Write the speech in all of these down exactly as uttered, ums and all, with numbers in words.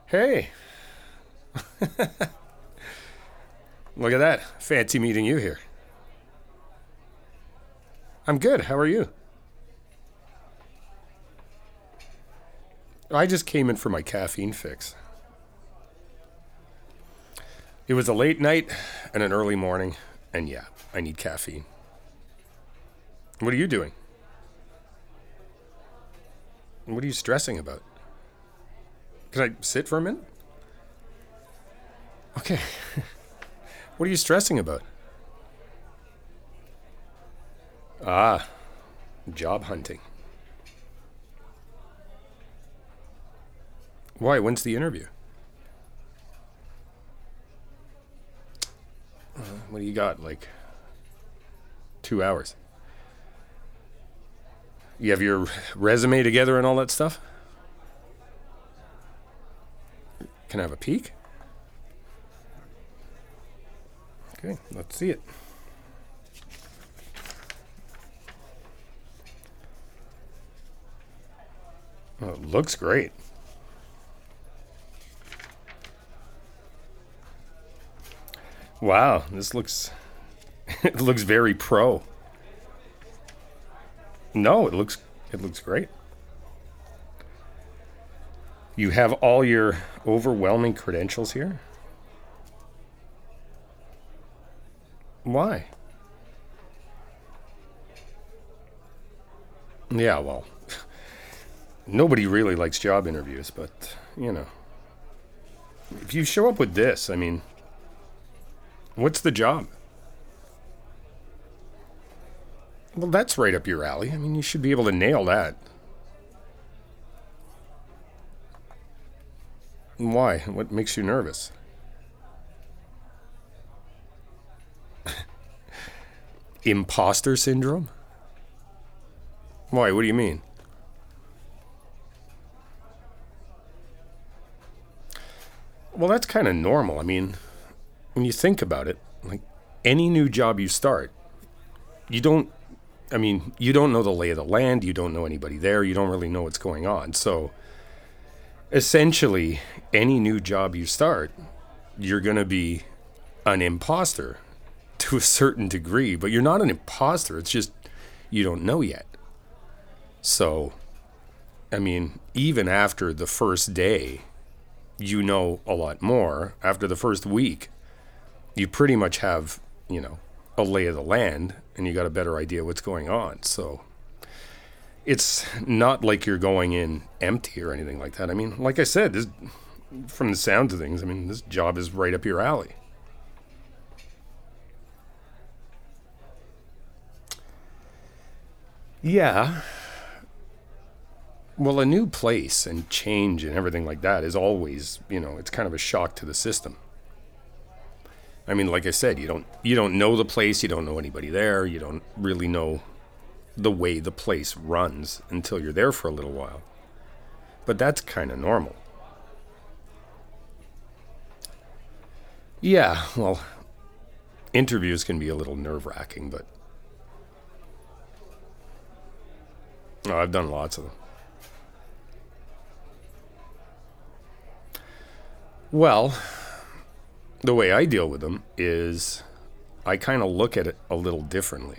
Hey, look at that. Fancy meeting you here. I'm good. How are you? I just came in for my caffeine fix. It was a late night and an early morning, and yeah, I need caffeine. What are you doing? What are you stressing about? Can I sit for a minute? Okay. What are you stressing about? Ah, job hunting. Why? When's the interview? What do you got? Like two hours? You have your resume together and all that stuff? Can I have a peek? Okay, let's see it. Oh, it looks great. Wow, this looks it looks very pro. No, it looks it looks great. You have all your overwhelming credentials here? Why? Yeah, well, nobody really likes job interviews, but, you know, if you show up with this, I mean, what's the job? Well, that's right up your alley. I mean, you should be able to nail that. Why? What makes you nervous? Imposter syndrome? Why? What do you mean? Well, that's kind of normal. I mean, when you think about it, like any new job you start, you don't, I mean, you don't know the lay of the land, you don't know anybody there, you don't really know what's going on. So essentially, any new job you start, you're going to be an imposter to a certain degree, but you're not an imposter. It's just you don't know yet. So, I mean, even after the first day, you know a lot more. After the first week, you pretty much have, you know, a lay of the land and you got a better idea what's going on. So it's not like you're going in empty or anything like that. I mean, like I said, this, from the sound of things, I mean, this job is right up your alley. Yeah. Well, a new place and change and everything like that is always, you know, it's kind of a shock to the system. I mean, like I said, you don't you don't know the place, you don't know anybody there, you don't really know the way the place runs until you're there for a little while. But that's kind of normal. Yeah, well, interviews can be a little nerve-wracking, but oh, I've done lots of them. Well, the way I deal with them is I kind of look at it a little differently.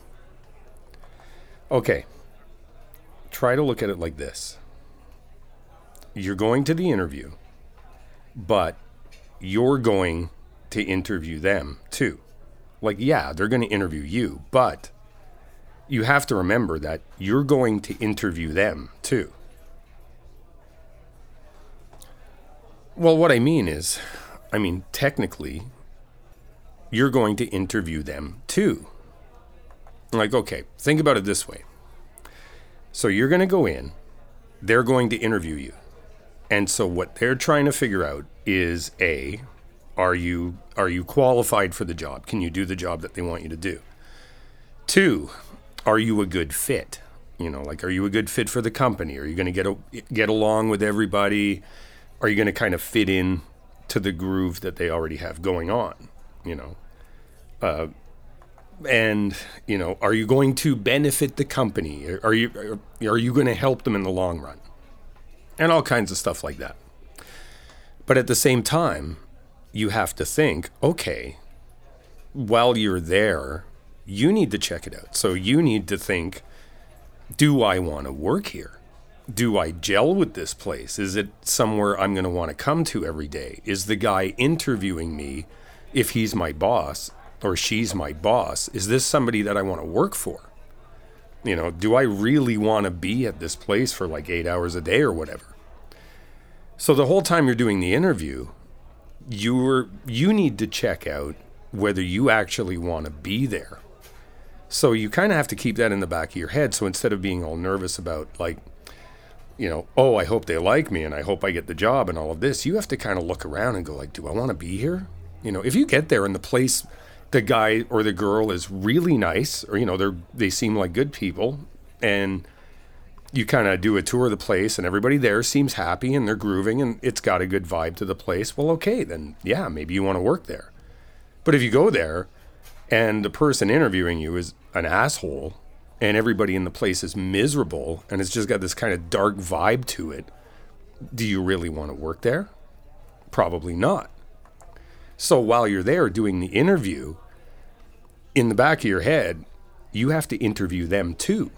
Okay, try to look at it like this. You're going to the interview, but you're going to interview them too. Like, yeah, they're going to interview you, but you have to remember that you're going to interview them too. Well, what I mean is, I mean, technically, you're going to interview them too. Like, okay, think about it this way. So you're going to go in, they're going to interview you. And so what they're trying to figure out is A, are you are you qualified for the job? Can you do the job that they want you to do? Two, are you a good fit? You know, like, are you a good fit for the company? Are you going to get a, get along with everybody? Are you going to kind of fit in to the groove that they already have going on? You know, uh, and you know, are you going to benefit the company? Are you are you going to help them in the long run? And all kinds of stuff like that. But at the same time, you have to think, okay, while you're there, you need to check it out. So you need to think, do I want to work here? Do I gel with this place? Is it somewhere I'm going to want to come to every day? Is the guy interviewing me, if he's my boss or she's my boss, is this somebody that I want to work for? You know, do I really want to be at this place for like eight hours a day or whatever? So the whole time you're doing the interview, you're you need to check out whether you actually want to be there. So you kind of have to keep that in the back of your head. So instead of being all nervous about like, you know, oh, I hope they like me and I hope I get the job and all of this, you have to kind of look around and go like, do I want to be here? You know, if you get there and the place, the guy or the girl is really nice, or, you know, they're, they seem like good people, and you kind of do a tour of the place and everybody there seems happy and they're grooving and it's got a good vibe to the place, well, okay, then yeah, maybe you want to work there. But if you go there and the person interviewing you is an asshole and everybody in the place is miserable and it's just got this kind of dark vibe to it, do you really want to work there? Probably not. So while you're there doing the interview, in the back of your head, you have to interview them too.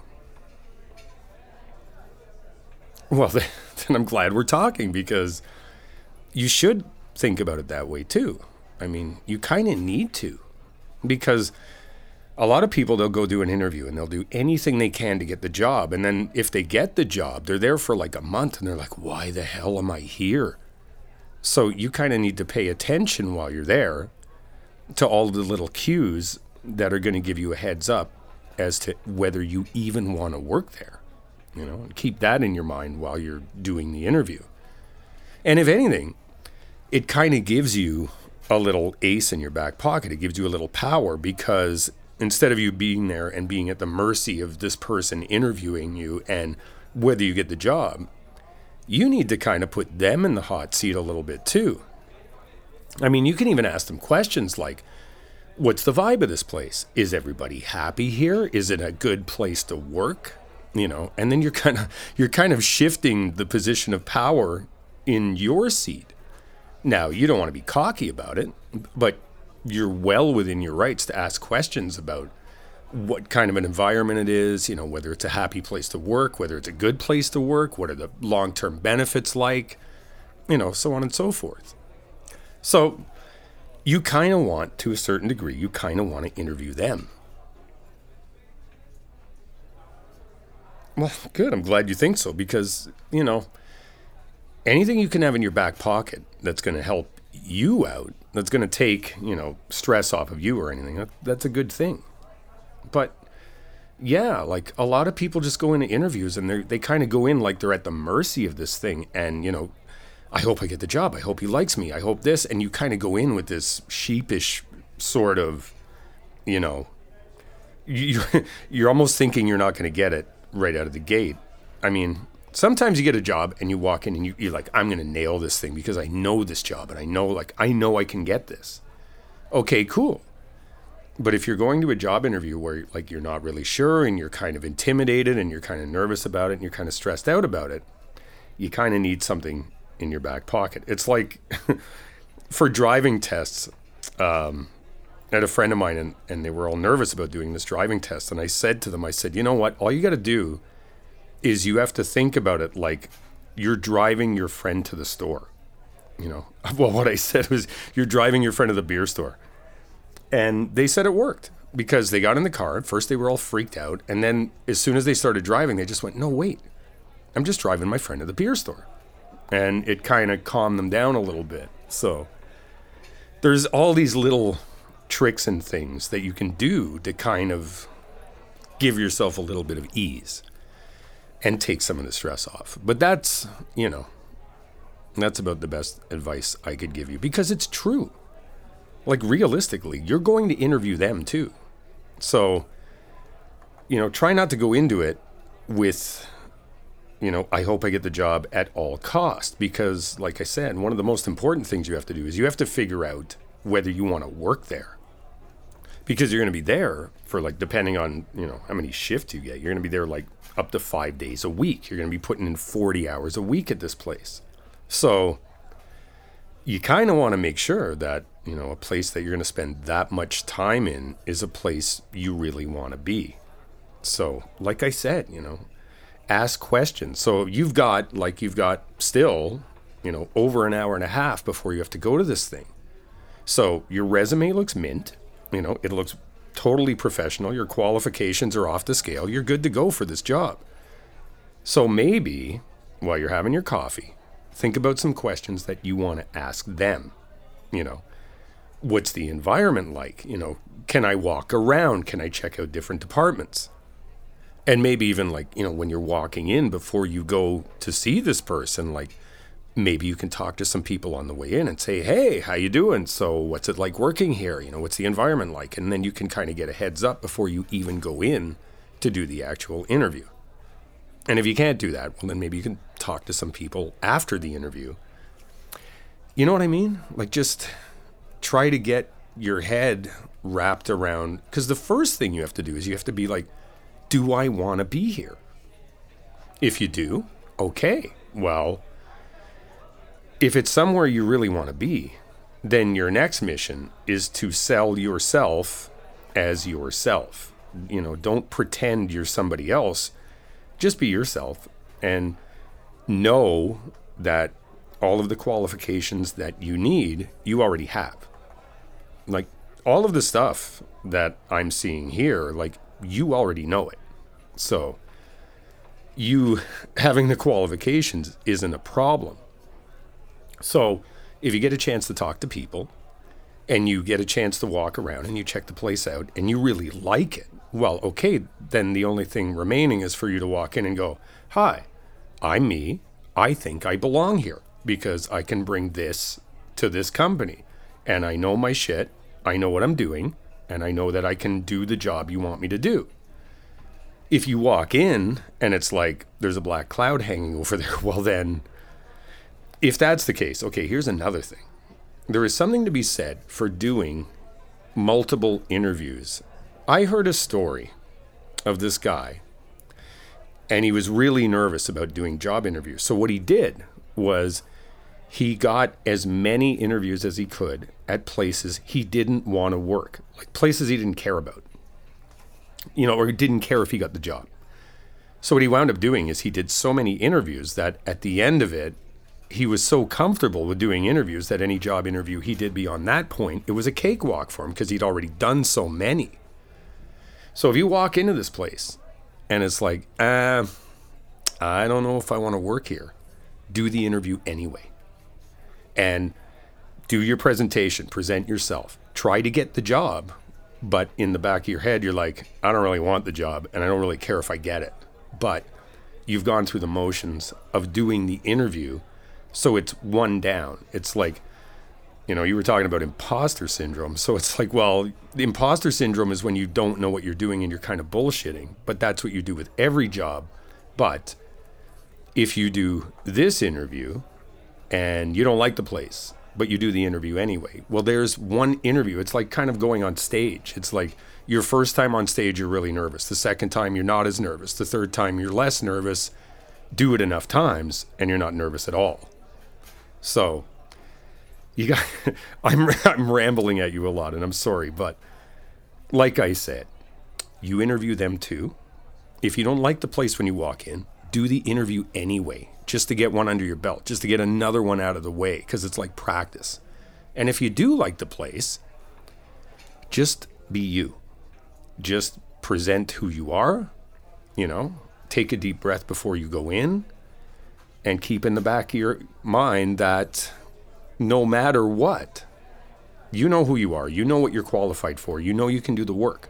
Well, then I'm glad we're talking, because you should think about it that way too. I mean, you kind of need to, because a lot of people, they'll go do an interview and they'll do anything they can to get the job. And then if they get the job, they're there for like a month and they're like, why the hell am I here? So you kind of need to pay attention while you're there to all the little cues that are going to give you a heads up as to whether you even want to work there. You know, and keep that in your mind while you're doing the interview. And if anything, it kind of gives you a little ace in your back pocket. It gives you a little power, because instead of you being there and being at the mercy of this person interviewing you and whether you get the job, you need to kind of put them in the hot seat a little bit too. I mean, you can even ask them questions like, what's the vibe of this place? Is everybody happy here? Is it a good place to work? You know, and then you're kind of you're kind of shifting the position of power in your seat. Now, you don't want to be cocky about it, but you're well within your rights to ask questions about what kind of an environment it is, you know, whether it's a happy place to work, whether it's a good place to work, what are the long-term benefits like, you know, so on and so forth. So you kind of want, to a certain degree, you kind of want to interview them. Well, good. I'm glad you think so, because, you know, anything you can have in your back pocket that's going to help you out, that's going to take, you know, stress off of you or anything, that, that's a good thing. But yeah, like a lot of people just go into interviews and they they kind of go in like they're at the mercy of this thing. And, you know, I hope I get the job. I hope he likes me. I hope this. And you kind of go in with this sheepish sort of, you know, you're, you're almost thinking you're not going to get it right out of the gate. I mean, sometimes you get a job and you walk in and you, you're like, I'm going to nail this thing because I know this job and I know, like, I know I can get this. Okay, cool. But if you're going to a job interview where like you're not really sure and you're kind of intimidated and you're kind of nervous about it and you're kind of stressed out about it, you kind of need something in your back pocket. It's like for driving tests, um, I had a friend of mine and, and they were all nervous about doing this driving test. And I said to them, I said, you know what? All you got to do is you have to think about it like you're driving your friend to the store. You know, well, what I said was you're driving your friend to the beer store. And they said it worked because they got in the car. At first they were all freaked out. And then as soon as they started driving, they just went, no, wait, I'm just driving my friend to the beer store. And it kind of calmed them down a little bit. So there's all these little tricks and things that you can do to kind of give yourself a little bit of ease and take some of the stress off. But that's, you know, that's about the best advice I could give you because it's true. Like realistically, you're going to interview them too. So, you know, try not to go into it with, you know, I hope I get the job at all cost, because like I said, one of the most important things you have to do is you have to figure out whether you want to work there, because you're going to be there for like, depending on, you know, how many shifts you get, you're going to be there like up to five days a week. You're going to be putting in forty hours a week at this place. So you kind of want to make sure that, you know, a place that you're going to spend that much time in is a place you really want to be. So, like I said, you know, ask questions. So you've got, like, you've got still, you know, over an hour and a half before you have to go to this thing. So your resume looks mint, you know, it looks totally professional. Your qualifications are off the scale. You're good to go for this job. So maybe while you're having your coffee, think about some questions that you want to ask them. You know, what's the environment like? You know, can I walk around? Can I check out different departments? And maybe even like, you know, when you're walking in before you go to see this person, like maybe you can talk to some people on the way in and say, hey, how you doing? So what's it like working here? You know, what's the environment like? And then you can kind of get a heads up before you even go in to do the actual interview. And if you can't do that, well, then maybe you can talk to some people after the interview. You know what I mean? Like, just try to get your head wrapped around, because the first thing you have to do is you have to be like, do I want to be here? If you do, okay. Well, if it's somewhere you really want to be, then your next mission is to sell yourself as yourself. You know, don't pretend you're somebody else. Just be yourself and know that all of the qualifications that you need, you already have. Like, all of the stuff that I'm seeing here, like, you already know it. So you having the qualifications isn't a problem. So if you get a chance to talk to people and you get a chance to walk around and you check the place out and you really like it, well, okay, then the only thing remaining is for you to walk in and go, hi, I'm me. I think I belong here because I can bring this to this company. And I know my shit. I know what I'm doing. And I know that I can do the job you want me to do. If you walk in and it's like there's a black cloud hanging over there, well then, if that's the case, okay, here's another thing. There is something to be said for doing multiple interviews. I heard a story of this guy, and he was really nervous about doing job interviews. So what he did was he got as many interviews as he could at places he didn't want to work, like places he didn't care about, you know, or he didn't care if he got the job. So what he wound up doing is he did so many interviews that at the end of it, he was so comfortable with doing interviews that any job interview he did beyond that point, it was a cakewalk for him because he'd already done so many. So if you walk into this place and it's like, uh, I don't know if I want to work here, do the interview anyway. And do your presentation, present yourself, try to get the job. But in the back of your head, you're like, I don't really want the job and I don't really care if I get it. But you've gone through the motions of doing the interview. So it's one down. It's like, you know, you were talking about imposter syndrome. So it's like, well, the imposter syndrome is when you don't know what you're doing and you're kind of bullshitting. But that's what you do with every job. But if you do this interview and you don't like the place, but you do the interview anyway, well, there's one interview. It's like kind of going on stage. It's like your first time on stage, you're really nervous. The second time, you're not as nervous. The third time, you're less nervous. Do it enough times and you're not nervous at all. So you got, I'm, I'm rambling at you a lot and I'm sorry, but like I said, you interview them too. If you don't like the place when you walk in, do the interview anyway, just to get one under your belt, just to get another one out of the way, because it's like practice. And if you do like the place, just be you. Just present who you are, you know, take a deep breath before you go in, and keep in the back of your mind that no matter what, you know who you are. You know what you're qualified for. You know you can do the work.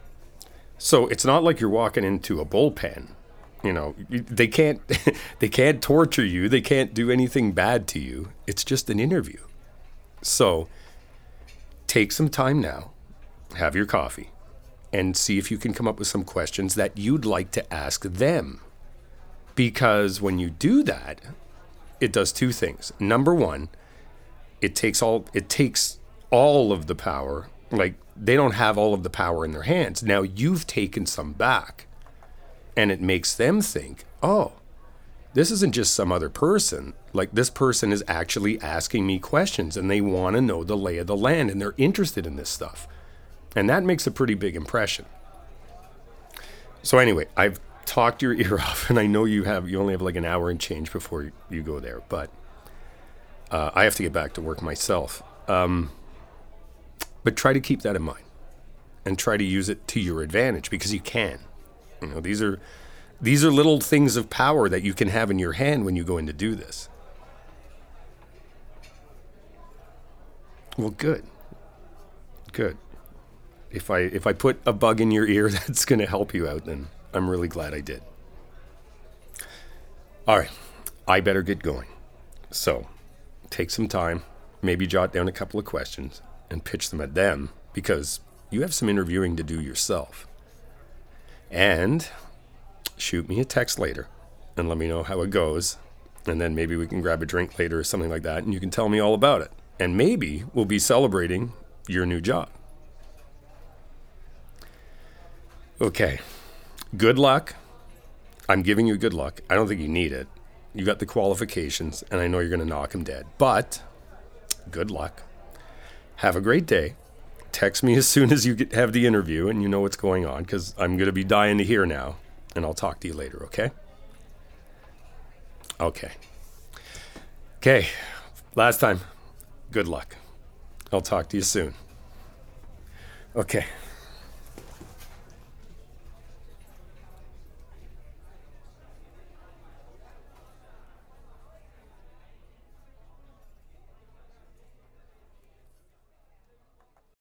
So it's not like you're walking into a bullpen. You know, they can't they can't torture you. They can't do anything bad to you. It's just an interview. So take some time now, have your coffee, and see if you can come up with some questions that you'd like to ask them. Because when you do that, it does two things. Number one, it takes all it takes all of the power. Like, they don't have all of the power in their hands. Now you've taken some back. And it makes them think, oh, This isn't just some other person. Like, this person is actually asking me questions and they want to know the lay of the land and they're interested in this stuff. And that makes a pretty big impression. So anyway, I've talked your ear off, and I know you have, you only have like an hour and change before you, you go there, but uh, I have to get back to work myself. Um, but try to keep that in mind and try to use it to your advantage, because you can. You know, these are these are little things of power that you can have in your hand when you go in to do this. Well, good. Good. If I if I put a bug in your ear that's going to help you out, then I'm really glad I did. All right, I better get going. So take some time, maybe jot down a couple of questions and pitch them at them, because you have some interviewing to do yourself. And shoot me a text later and let me know how it goes. And then maybe we can grab a drink later or something like that, and you can tell me all about it. And maybe we'll be celebrating your new job. Okay, good luck. I'm giving you good luck. I don't think you need it. You got the qualifications, and I know you're going to knock them dead. But good luck. Have a great day. Text me as soon as you get, have the interview and you know what's going on, because I'm going to be dying to hear now. And I'll talk to you later, okay? Okay. Okay, last time. Good luck. I'll talk to you soon. Okay.